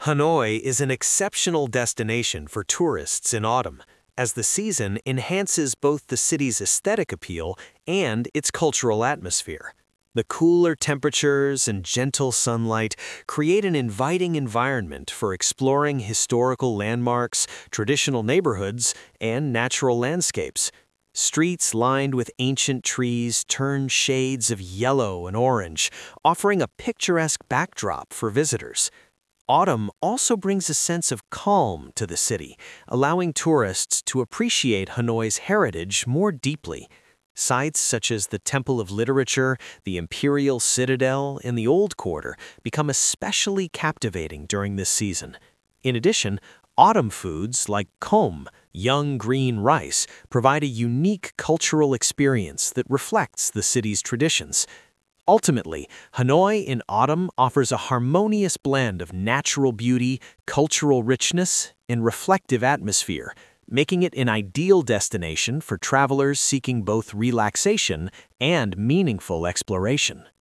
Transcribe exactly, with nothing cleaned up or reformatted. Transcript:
Hanoi is an exceptional destination for tourists in autumn, as the season enhances both the city's aesthetic appeal and its cultural atmosphere. The cooler temperatures and gentle sunlight create an inviting environment for exploring historical landmarks, traditional neighborhoods, and natural landscapes. Streets lined with ancient trees turn shades of yellow and orange, offering a picturesque backdrop for visitors. Autumn also brings a sense of calm to the city, allowing tourists to appreciate Hanoi's heritage more deeply. Sites such as the Temple of Literature, the Imperial Citadel, and the Old Quarter become especially captivating during this season. In addition, autumn foods like kom, young green rice, provide a unique cultural experience that reflects the city's traditions. Ultimately, Hanoi in autumn offers a harmonious blend of natural beauty, cultural richness, and reflective atmosphere, making it an ideal destination for travelers seeking both relaxation and meaningful exploration.